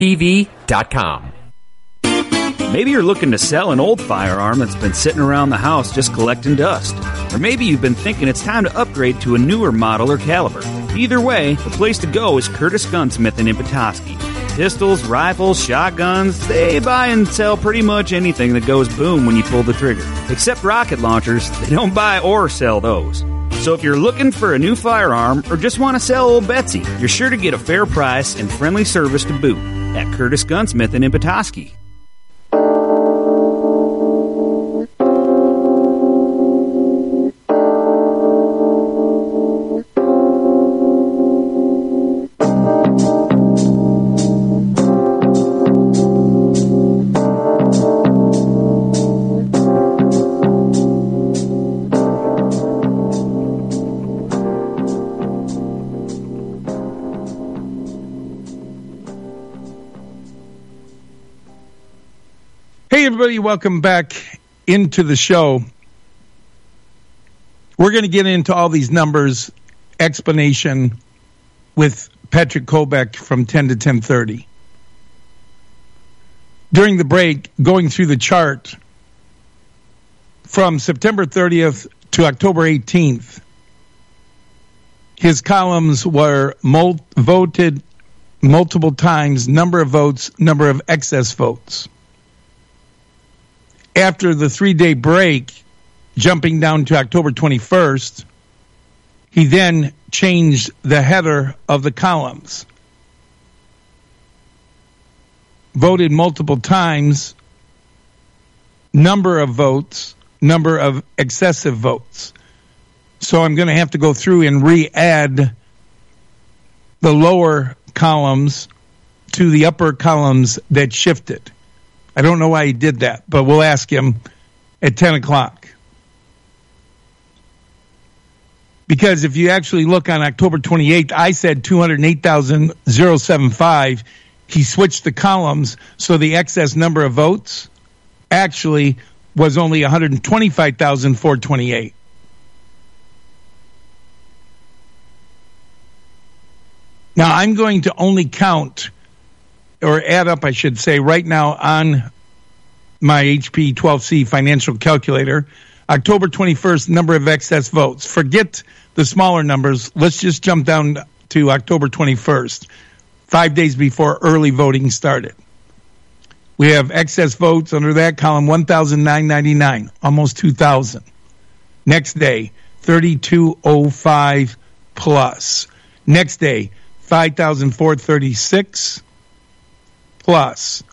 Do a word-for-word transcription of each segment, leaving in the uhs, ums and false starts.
T V dot com. Maybe you're looking to sell an old firearm that's been sitting around the house just collecting dust. Or maybe you've been thinking it's time to upgrade to a newer model or caliber. Either way, the place to go is Curtis Gunsmith in Petoskey. Pistols, rifles, shotguns, they buy and sell pretty much anything that goes boom when you pull the trigger. Except rocket launchers, they don't buy or sell those. So if you're looking for a new firearm or just want to sell old Betsy, you're sure to get a fair price and friendly service to boot at Curtis Gunsmith in Petoskey. Hey, everybody, welcome back into the show. We're going to get into all these numbers, explanation with Patrick Kobeck from ten to ten thirty. During the break, going through the chart from September thirtieth to October eighteenth, his columns were mul- voted multiple times, number of votes, number of excess votes. After the three-day break, jumping down to October twenty-first, he then changed the header of the columns. Voted multiple times, number of votes, number of excessive votes. So I'm going to have to go through and re-add the lower columns to the upper columns that shifted. I don't know why he did that, but we'll ask him at ten o'clock. Because if you actually look on October twenty-eighth, I said two hundred eight thousand seventy-five. He switched the columns, so the excess number of votes actually was only one hundred twenty-five thousand four hundred twenty-eight. Now, I'm going to only count, or add up, I should say, right now on my H P twelve C financial calculator, October twenty-first, number of excess votes. Forget the smaller numbers. Let's just jump down to October twenty-first, five days before early voting started. We have excess votes under that column, one thousand nine hundred ninety-nine, almost two thousand. Next day, thirty-two oh five plus. Next day, five thousand four hundred thirty-six. Plus.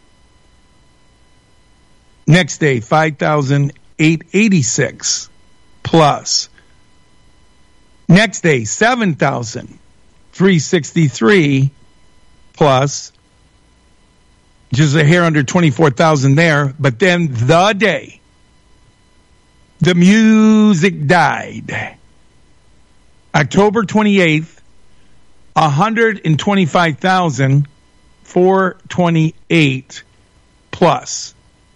Next day, five thousand eight hundred eighty-six. Plus. Next day, seven thousand three hundred sixty-three. Plus. Just a hair under twenty-four thousand there. But then the day the music died. October twenty-eighth, one hundred twenty-five thousand four hundred twenty-eight plus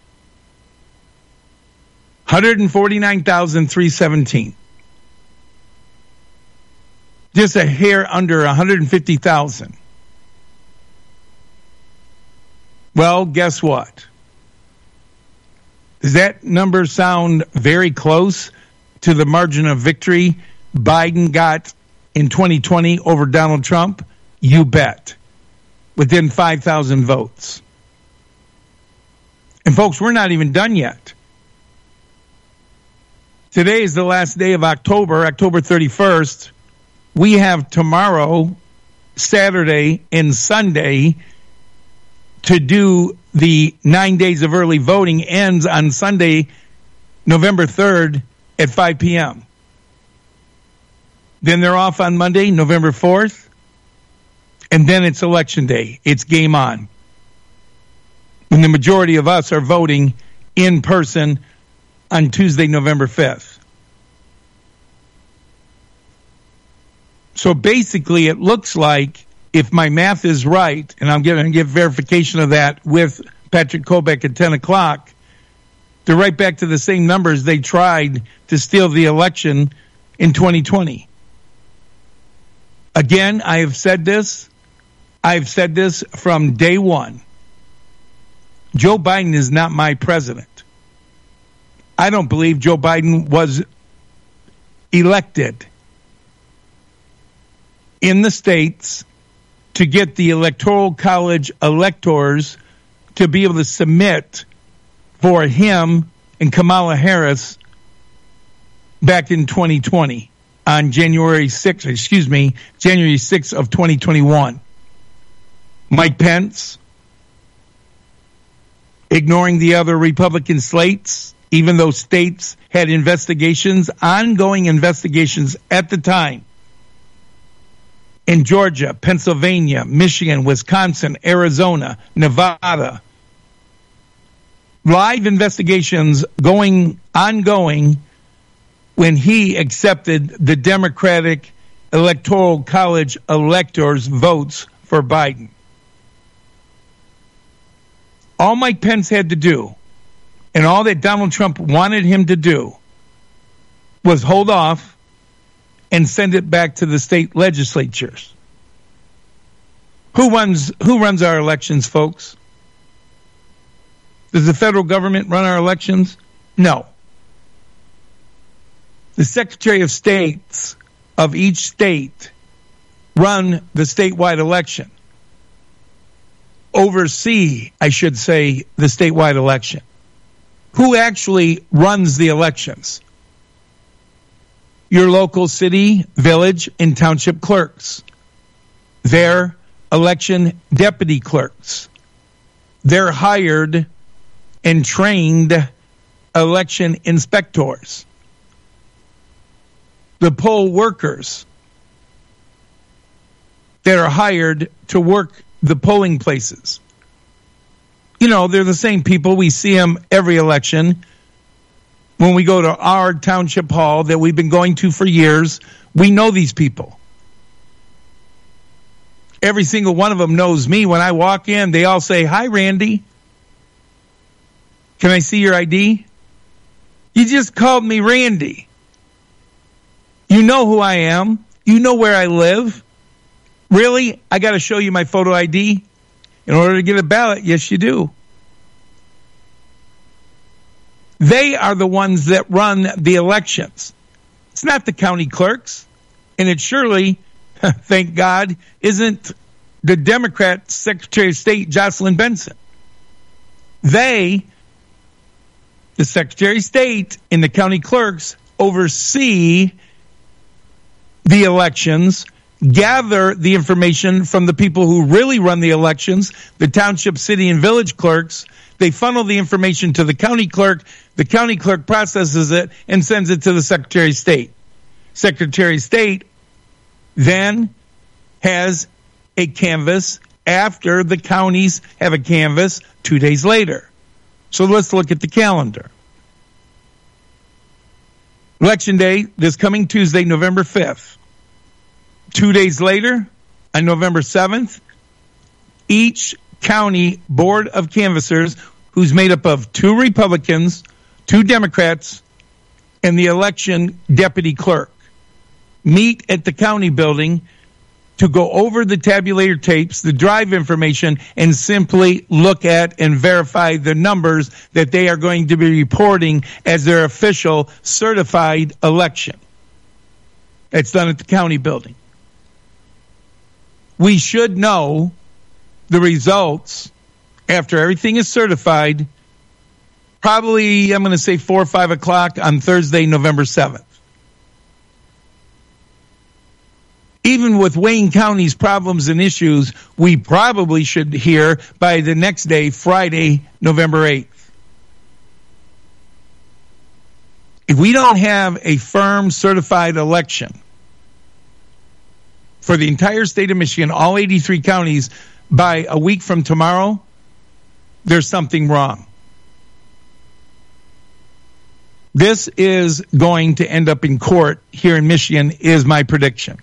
one hundred forty-nine thousand three hundred seventeen. Just a hair under one hundred fifty thousand. Well, guess what? Does that number sound very close to the margin of victory Biden got in twenty twenty over Donald Trump? You bet. Within five thousand votes. And folks, we're not even done yet. Today is the last day of October, October thirty-first. We have tomorrow, Saturday, and Sunday to do the nine days of early voting. Ends on Sunday, November third at five p.m. Then they're off on Monday, November fourth. And then it's election day. It's game on. And the majority of us are voting in person on Tuesday, November fifth. So basically, it looks like, if my math is right, and I'm going to give verification of that with Patrick Kobeck at ten o'clock, they're right back to the same numbers they tried to steal the election in twenty twenty. Again, I have said this. I've said this from day one. Joe Biden is not my president. I don't believe Joe Biden was elected in the states to get the Electoral College electors to be able to submit for him and Kamala Harris back in twenty twenty on January sixth, excuse me, January sixth of twenty twenty-one. Mike Pence ignoring the other Republican slates, even though states had investigations, ongoing investigations at the time. In Georgia, Pennsylvania, Michigan, Wisconsin, Arizona, Nevada. Live investigations going, ongoing when he accepted the Democratic Electoral College electors' votes for Biden. All Mike Pence had to do, and all that Donald Trump wanted him to do, was hold off and send it back to the state legislatures. Who runs, who runs our elections, folks? Does the federal government run our elections? No. The Secretary of States of each state run the statewide election. Oversee, I should say, the statewide election. Who actually runs the elections? Your local city, village, and township clerks. Their election deputy clerks. They're hired and trained election inspectors. The poll workers that are hired to work the polling places. You know, they're the same people. We see them every election. When we go to our township hall that we've been going to for years, we know these people. Every single one of them knows me. When I walk in, they all say, "Hi, Randy. Can I see your I D?" You just called me Randy. You know who I am. You know where I live. Really? I got to show you my photo I D in order to get a ballot? Yes, you do. They are the ones that run the elections. It's not the county clerks. And it surely, thank God, isn't the Democrat Secretary of State, Jocelyn Benson. They, the Secretary of State and the county clerks, oversee the elections, gather the information from the people who really run the elections, the township, city, and village clerks. They funnel the information to the county clerk. The county clerk processes it and sends it to the Secretary of State. Secretary of State then has a canvass after the counties have a canvass two days later. So let's look at the calendar. Election Day, this coming Tuesday, November fifth. Two days later, on November seventh, each county board of canvassers, who's made up of two Republicans, two Democrats, and the election deputy clerk, meet at the county building to go over the tabulator tapes, the drive information, and simply look at and verify the numbers that they are going to be reporting as their official certified election. It's done at the county building. We should know the results after everything is certified, probably, I'm going to say four or five o'clock on Thursday, November seventh. Even with Wayne County's problems and issues, we probably should hear by the next day, Friday, November eighth. If we don't have a firm certified election for the entire state of Michigan, all eighty-three counties, by a week from tomorrow, there's something wrong. This is going to end up in court here in Michigan, is my prediction.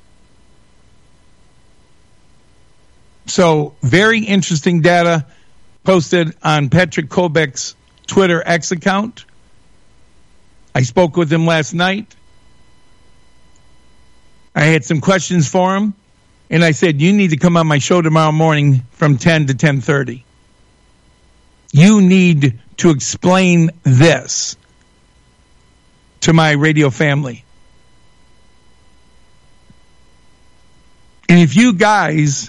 So, very interesting data posted on Patrick Kobek's Twitter X account. I spoke with him last night. I had some questions for him. And I said, you need to come on my show tomorrow morning from ten to ten thirty. You need to explain this to my radio family. And if you guys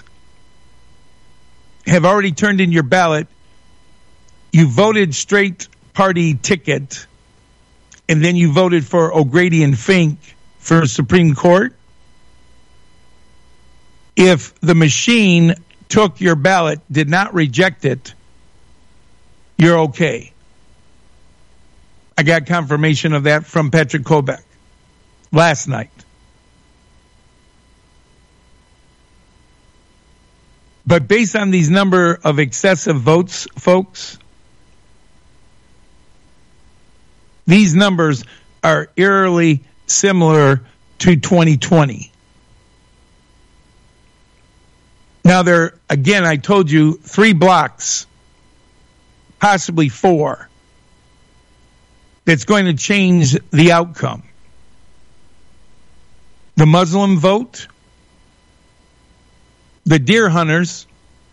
have already turned in your ballot, you voted straight party ticket, and then you voted for O'Grady and Fink for Supreme Court, if the machine took your ballot, did not reject it, you're okay. I got confirmation of that from Patrick Kobeck last night. But based on these number of excessive votes, folks, these numbers are eerily similar to twenty twenty. Now, there, again, I told you, three blocks, possibly four, that's going to change the outcome. The Muslim vote, the deer hunters,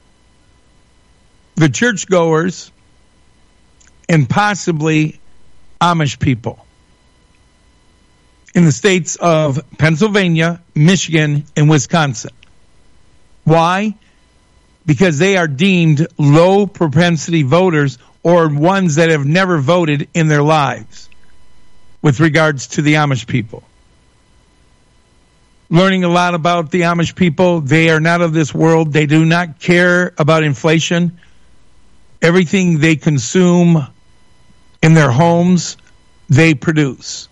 the churchgoers, and possibly Amish people in the states of Pennsylvania, Michigan, and Wisconsin. Why? Because they are deemed low propensity voters or ones that have never voted in their lives with regards to the Amish people. Learning a lot about the Amish people. They are not of this world. They do not care about inflation. Everything they consume in their homes, they produce.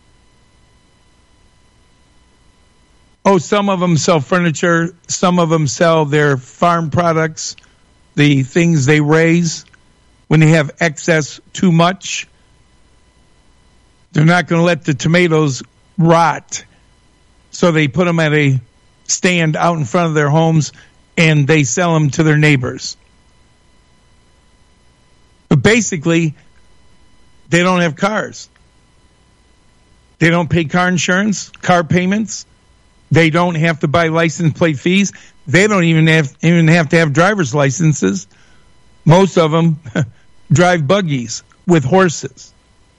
Oh, some of them sell furniture. Some of them sell their farm products, the things they raise. When they have excess too much, they're not going to let the tomatoes rot. So they put them at a stand out in front of their homes and they sell them to their neighbors. But basically, they don't have cars. They don't pay car insurance, car payments. They don't have to buy license plate fees. They don't even have even have to have driver's licenses. Most of them drive buggies with horses.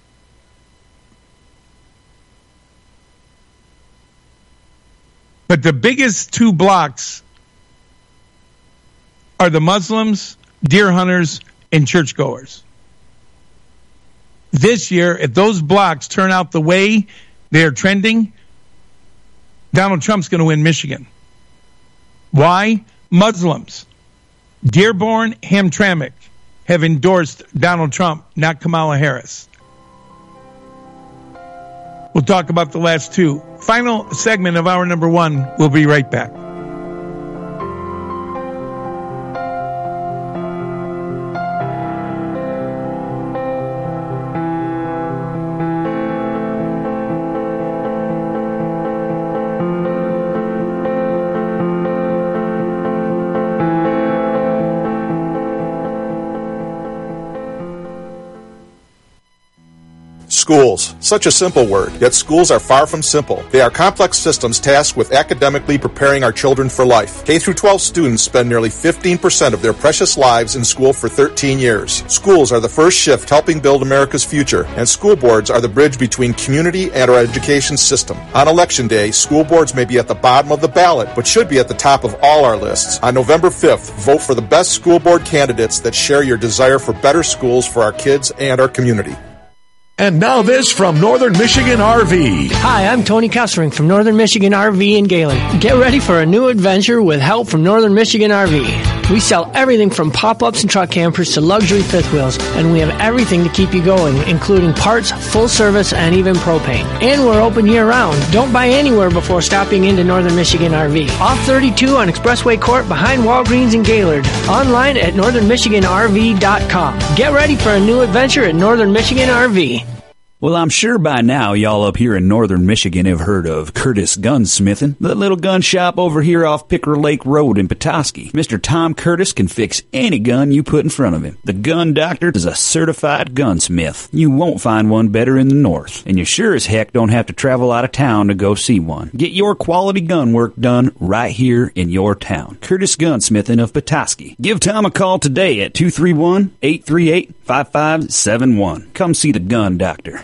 But the biggest two blocks are the Muslims, deer hunters, and churchgoers. This year, if those blocks turn out the way they're trending, Donald Trump's going to win Michigan. Why? Muslims, Dearborn, Hamtramck, have endorsed Donald Trump, not Kamala Harris. We'll talk about the last two. Final segment of hour number one. We'll be right back. Schools. Such a simple word, yet schools are far from simple. They are complex systems tasked with academically preparing our children for life. K through twelve students spend nearly fifteen percent of their precious lives in school for thirteen years. Schools are the first shift helping build America's future, and school boards are the bridge between community and our education system. On Election Day, school boards may be at the bottom of the ballot, but should be at the top of all our lists. On November fifth, vote for the best school board candidates that share your desire for better schools for our kids and our community. And now this from Northern Michigan R V. Hi, I'm Tony Kessering from Northern Michigan R V in Galen. Get ready for a new adventure with help from Northern Michigan R V. We sell everything from pop-ups and truck campers to luxury fifth wheels, and we have everything to keep you going, including parts, full service, and even propane. And we're open year-round. Don't buy anywhere before stopping into Northern Michigan R V. Off thirty-two on Expressway Court behind Walgreens in Gaylord. Online at northern michigan r v dot com. Get ready for a new adventure at Northern Michigan R V. Well, I'm sure by now y'all up here in northern Michigan have heard of Curtis Gunsmithing, the little gun shop over here off Picker Lake Road in Petoskey. Mister Tom Curtis can fix any gun you put in front of him. The Gun Doctor is a certified gunsmith. You won't find one better in the north, and you sure as heck don't have to travel out of town to go see one. Get your quality gun work done right here in your town. Curtis Gunsmithing of Petoskey. Give Tom a call today at two three one, eight three eight, five five seven one. Come see the Gun Doctor.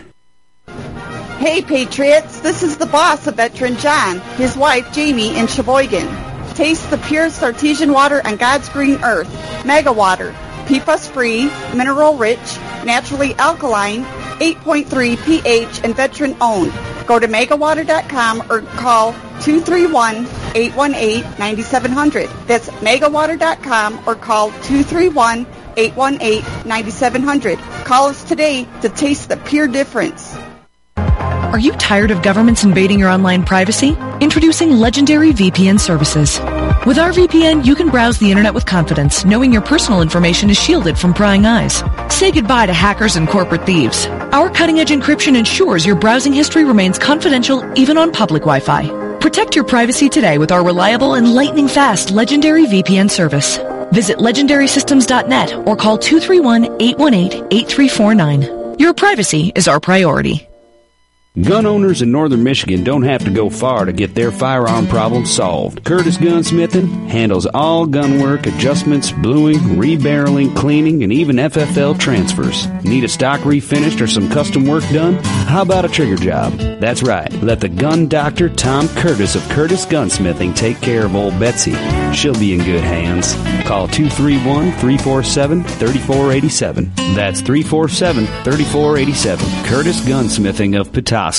Hey Patriots, this is the boss of Veteran John, his wife Jamie in Sheboygan. Taste the purest artesian water on God's green earth, Mega Water, P F A S-free, mineral-rich, naturally alkaline, eight point three pH, and veteran-owned. Go to mega water dot com or call two three one, eight one eight, nine seven zero zero. That's mega water dot com or call two three one, eight one eight, nine seven zero zero. Call us today to taste the pure difference. Are you tired of governments invading your online privacy? Introducing Legendary V P N services. With our V P N, you can browse the internet with confidence, knowing your personal information is shielded from prying eyes. Say goodbye to hackers and corporate thieves. Our cutting-edge encryption ensures your browsing history remains confidential even on public Wi-Fi. Protect your privacy today with our reliable and lightning-fast Legendary V P N service. Visit legendary systems dot net or call two three one, eight one eight, eight three four nine. Your privacy is our priority. Gun owners in northern Michigan don't have to go far to get their firearm problems solved. Curtis Gunsmithing handles all gun work, adjustments, bluing, rebarreling, cleaning, and even F F L transfers. Need a stock refinished or some custom work done? How about a trigger job? That's right. Let the Gun Doctor Tom Curtis of Curtis Gunsmithing take care of old Betsy. She'll be in good hands. Call two three one, three four seven, three four eight seven. That's three four seven, three four eight seven. Curtis Gunsmithing of Petoskey.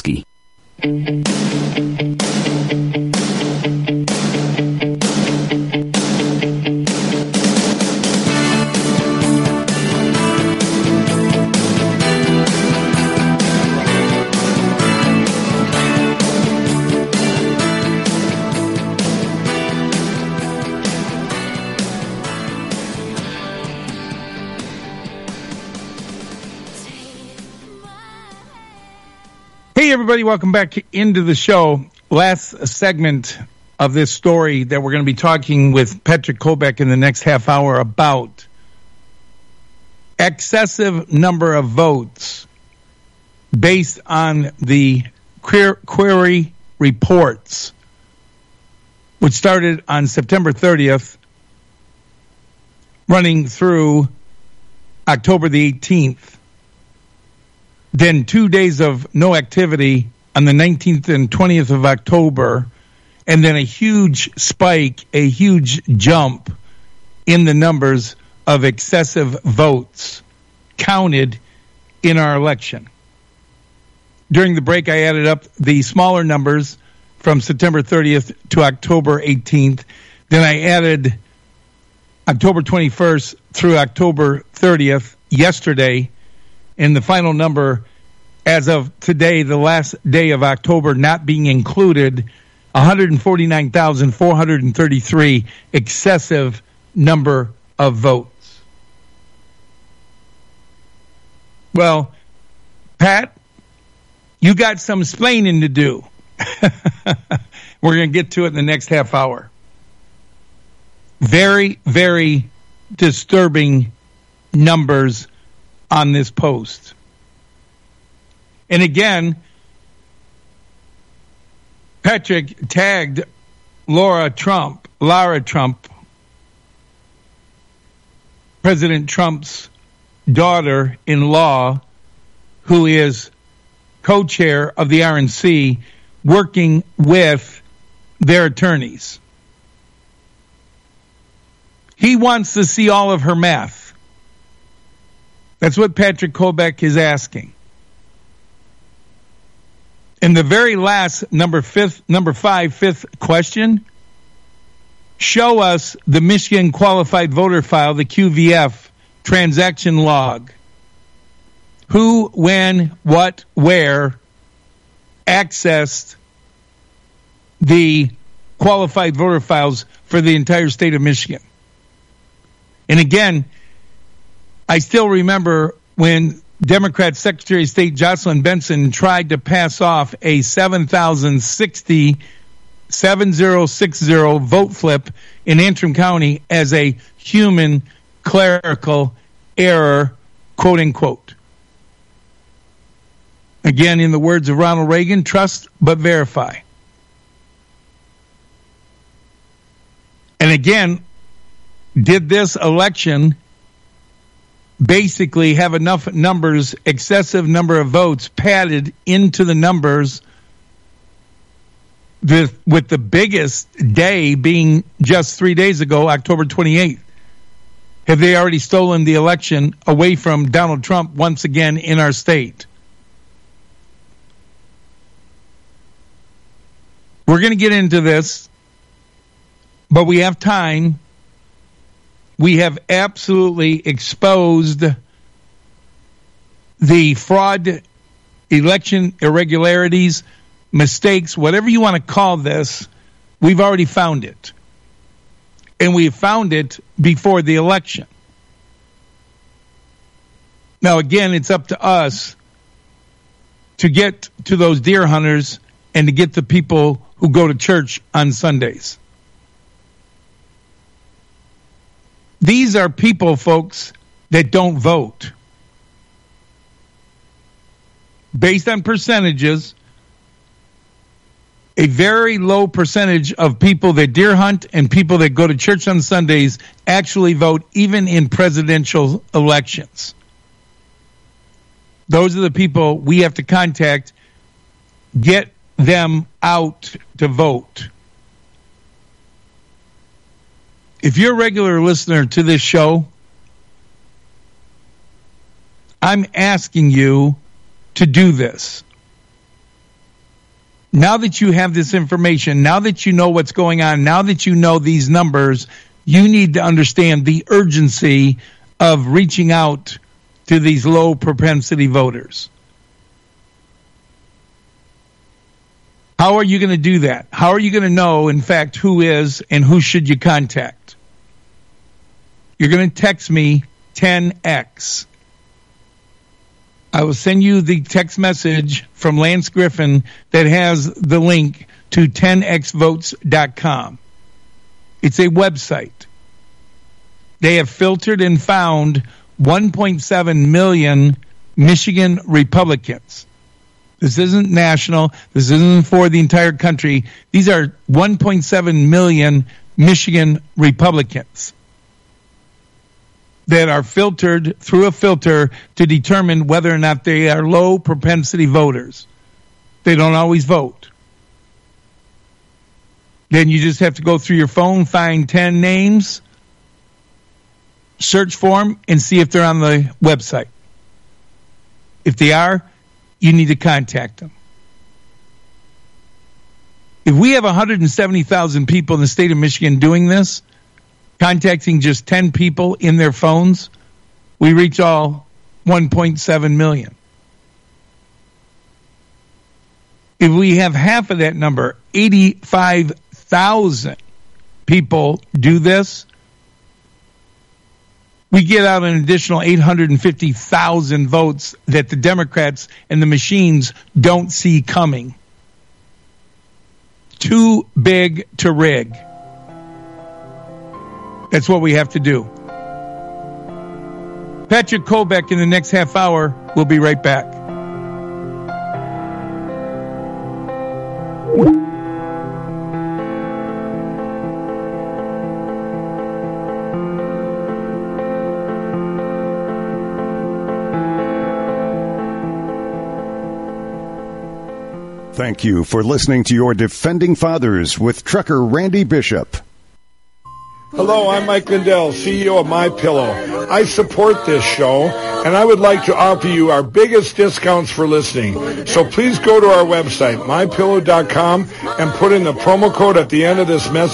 Hey, everybody, welcome back into the show. Last segment of this story that we're going to be talking with Patrick Kobach in the next half hour about excessive number of votes based on the query reports, which started on September thirtieth, running through October the eighteenth. Then two days of no activity on the nineteenth and twentieth of October, and then a huge spike, a huge jump in the numbers of excessive votes counted in our election. During the break, I added up the smaller numbers from September thirtieth to October eighteenth. Then I added October twenty-first through October thirtieth yesterday. And the final number, as of today, the last day of October not being included, one hundred forty-nine thousand four hundred thirty-three excessive number of votes. Well, Pat, you got some splaining to do. We're going to get to it in the next half hour. Very, very disturbing numbers on this post. And again, Patrick tagged Laura Trump, Lara Trump, President Trump's daughter-in-law, who is co-chair of the R N C, working with their attorneys. He wants to see all of her math. That's what Patrick Kobach is asking. In the very last number fifth, number five, fifth question, show us the Michigan Qualified Voter File, the Q V F transaction log. Who, when, what, where accessed the qualified voter files for the entire state of Michigan. And again, I still remember when Democrat Secretary of State Jocelyn Benson tried to pass off a seven thousand sixty, seven thousand sixty vote flip in Antrim County as a human clerical error, quote unquote. Again, in the words of Ronald Reagan, trust but verify. And again, did this election basically have enough numbers, excessive number of votes padded into the numbers, the, with the biggest day being just three days ago, October twenty-eighth? Have they already stolen the election away from Donald Trump once again in our state? We're going to get into this, but we have time. We have absolutely exposed the fraud, election irregularities, mistakes, whatever you want to call this. We've already found it. And we found it before the election. Now, again, it's up to us to get to those deer hunters and to get the people who go to church on Sundays. These are people, folks, that don't vote. Based on percentages, a very low percentage of people that deer hunt and people that go to church on Sundays actually vote, even in presidential elections. Those are the people we have to contact, get them out to vote. If you're a regular listener to this show, I'm asking you to do this. Now that you have this information, now that you know what's going on, now that you know these numbers, you need to understand the urgency of reaching out to these low propensity voters. How are you going to do that? How are you going to know, in fact, who is and who should you contact? You're going to text me ten X. I will send you the text message from Lance Griffin that has the link to ten x votes dot com. It's a website. They have filtered and found one point seven million Michigan Republicans. This isn't national. This isn't for the entire country. These are one point seven million Michigan Republicans that are filtered through a filter to determine whether or not they are low propensity voters. They don't always vote. Then you just have to go through your phone, find ten names, search for them, and see if they're on the website. If they are, you need to contact them. If we have one hundred seventy thousand people in the state of Michigan doing this, contacting just ten people in their phones, we reach all one point seven million. If we have half of that number, eighty-five thousand people do this, we get out an additional eight hundred fifty thousand votes that the Democrats and the machines don't see coming. Too big to rig. That's what we have to do. Patrick Kolbeck in the next half hour. We'll be right back. Thank you for listening to your Defending Fathers with Trucker Randy Bishop. Hello, I'm Mike Lindell, C E O of MyPillow. I support this show, and I would like to offer you our biggest discounts for listening. So please go to our website, my pillow dot com, and put in the promo code at the end of this message.